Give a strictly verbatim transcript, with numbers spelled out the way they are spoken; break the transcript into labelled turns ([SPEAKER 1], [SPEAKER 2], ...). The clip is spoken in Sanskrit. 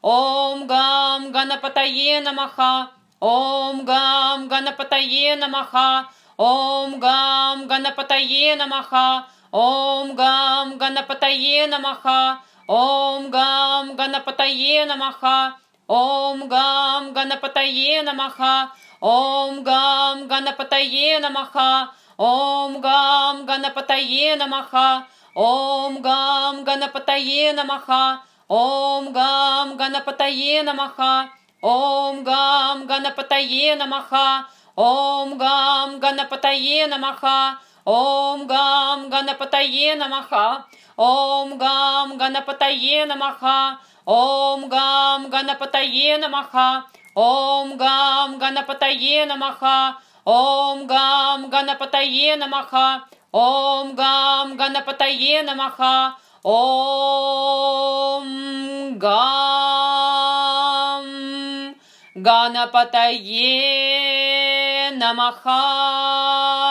[SPEAKER 1] Ом Гам Ганапатае Намаха. Ом Гам Ганапатае Намаха. Ом Гам Ганапатае Намаха. Ом Гам Ганапатае Намаха. Ом Гам Ганапатае Намаха. Ом Гам Ганапатае Намаха. Ом Гам Ганапатае Намаха. Ом Гам Ганапатае Намаха. Ом Гам Ганапатае Намаха. Ом Гам Ганапатае Намаха. Ом Гам Ганапатае Намаха. Ом Гам Ганапатае Намаха. Ом Гам Ганапатае Намаха. Ом Гам Ганапатае Намаха. Ом Гам Ганапатае Намаха. Ом Гам Ганапатае Намаха. Ом Гам Ганапатае Намаха. Ом Гам Ганапатае Намаха. Ом Гам Ганапатае Намаха.